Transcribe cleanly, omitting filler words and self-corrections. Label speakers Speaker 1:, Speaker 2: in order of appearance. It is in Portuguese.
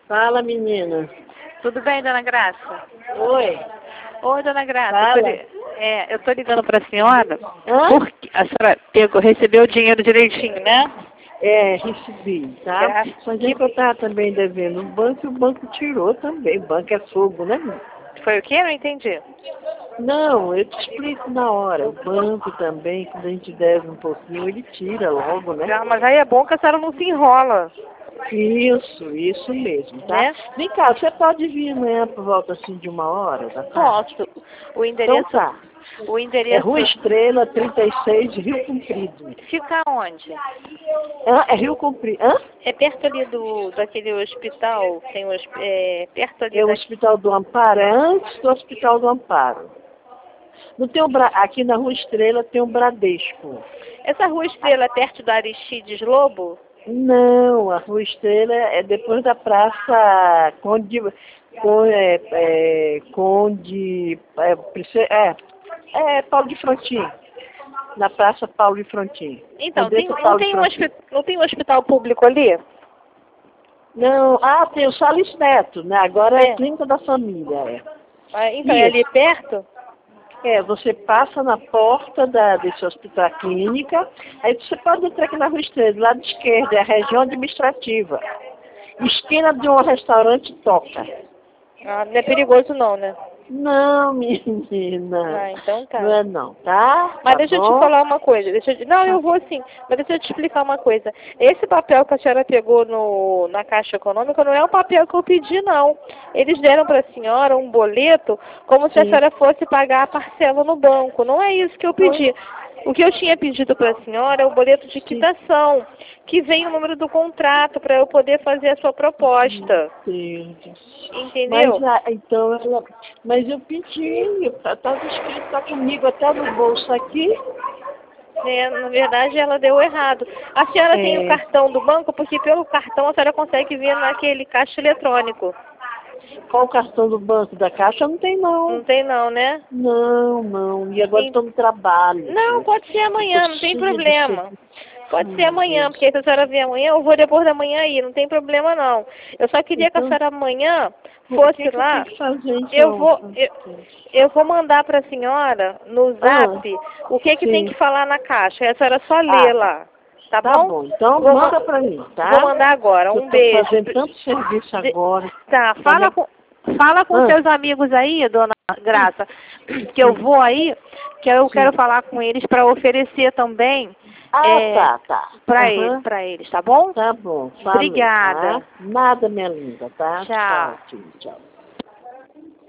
Speaker 1: Fala, menina.
Speaker 2: Tudo bem, dona Graça?
Speaker 1: Oi.
Speaker 2: Oi, dona Graça.
Speaker 1: Fala.
Speaker 2: Eu tô ligando para a senhora
Speaker 1: Hã?
Speaker 2: porque a senhora recebeu o dinheiro direitinho, né?
Speaker 1: É, recebi, tá?
Speaker 2: Graças.
Speaker 1: Mas é que eu tava também devendo no banco e o banco tirou também. O banco é fogo, né?
Speaker 2: Foi o quê? Não entendi.
Speaker 1: Não, eu te explico na hora. O banco também, quando a gente deve um pouquinho, ele tira logo, né?
Speaker 2: Ah, mas aí é bom que a senhora não se enrola,
Speaker 1: Isso mesmo, tá?
Speaker 2: né?
Speaker 1: Vem cá, você pode vir amanhã por volta assim de 1 hora da tarde?
Speaker 2: Posso. O
Speaker 1: Então
Speaker 2: endereço,
Speaker 1: tá.
Speaker 2: o
Speaker 1: É
Speaker 2: endereço
Speaker 1: Rua Estrela, 36, Rio Comprido.
Speaker 2: fica onde?
Speaker 1: É Rio Comprido. Hã?
Speaker 2: É perto ali daquele hospital, tem perto ali
Speaker 1: É o Hospital do Amparo, é antes do Hospital do Amparo. Não tem aqui na Rua Estrela tem um Bradesco.
Speaker 2: Essa Rua Estrela é perto da Aristides Lobo?
Speaker 1: Não, a Rua Estrela é depois da Praça Conde, Paulo de Frontin, na Praça Paulo de Frontin.
Speaker 2: Então,
Speaker 1: Desça Paulo de Frontin.
Speaker 2: não tem um hospital público ali?
Speaker 1: Não, tem o Salles Neto, né? Agora é
Speaker 2: É.
Speaker 1: Clínica da Família.
Speaker 2: Então, é ali
Speaker 1: Isso.
Speaker 2: perto?
Speaker 1: Você passa na porta desse hospital clínica, aí você pode entrar aqui na Rua Estrela, do lado esquerdo, é a região administrativa. Esquina de um restaurante Toca.
Speaker 2: Ah, não é perigoso não, né?
Speaker 1: Não, menina.
Speaker 2: Ah, então tá.
Speaker 1: Não é não, tá?
Speaker 2: Mas
Speaker 1: Tá
Speaker 2: deixa eu te
Speaker 1: bom?
Speaker 2: falar uma coisa. Não, eu vou sim. Mas deixa eu te explicar uma coisa. Esse papel que a senhora pegou na Caixa Econômica não é o papel que eu pedi, não. Eles deram para a senhora um boleto como se a
Speaker 1: Sim.
Speaker 2: senhora fosse pagar a parcela no banco. Não é isso que eu pedi. O que eu tinha pedido para a senhora é o boleto de quitação, que vem o número do contrato para eu poder fazer a sua proposta.
Speaker 1: Deus.
Speaker 2: Entendeu?
Speaker 1: Mas eu pedi, tá escrito, tá comigo até no bolso aqui.
Speaker 2: Na verdade, ela deu errado. A senhora tem o cartão do banco, porque pelo cartão a senhora consegue vir naquele caixa eletrônico.
Speaker 1: Qual o cartão do banco da Caixa? Não tem não.
Speaker 2: Não tem não, né?
Speaker 1: Não. E agora estou no trabalho.
Speaker 2: Não,
Speaker 1: Viu?
Speaker 2: pode ser amanhã,
Speaker 1: Eu tô
Speaker 2: não tem
Speaker 1: cheia de
Speaker 2: problema.
Speaker 1: serviço.
Speaker 2: Pode ser amanhã,
Speaker 1: Deus.
Speaker 2: porque se a senhora vier amanhã, eu vou depois da manhã aí, não tem problema não. Eu só queria que a
Speaker 1: Então,
Speaker 2: senhora amanhã
Speaker 1: o
Speaker 2: fosse
Speaker 1: que eu
Speaker 2: lá.
Speaker 1: tenho que fazer
Speaker 2: Eu
Speaker 1: então?
Speaker 2: vou, eu vou mandar para a senhora no zap o que tem
Speaker 1: Sim.
Speaker 2: que falar na caixa. E a senhora só lê
Speaker 1: Tá.
Speaker 2: lá. Tá
Speaker 1: Tá
Speaker 2: bom?
Speaker 1: bom. Então,
Speaker 2: Vou
Speaker 1: manda pra mim, tá?
Speaker 2: Vou mandar agora.
Speaker 1: Eu
Speaker 2: Um
Speaker 1: tô
Speaker 2: beijo.
Speaker 1: fazendo tanto serviço agora.
Speaker 2: Tá,
Speaker 1: Tá me...
Speaker 2: fala com
Speaker 1: Ah,
Speaker 2: seus amigos aí, dona Graça, que eu vou aí, que eu quero falar com eles para oferecer também
Speaker 1: tá.
Speaker 2: para eles, tá bom?
Speaker 1: Tá bom. Falou,
Speaker 2: Obrigada.
Speaker 1: tá? Nada, minha linda, tá?
Speaker 2: Tchau.
Speaker 1: Tchau.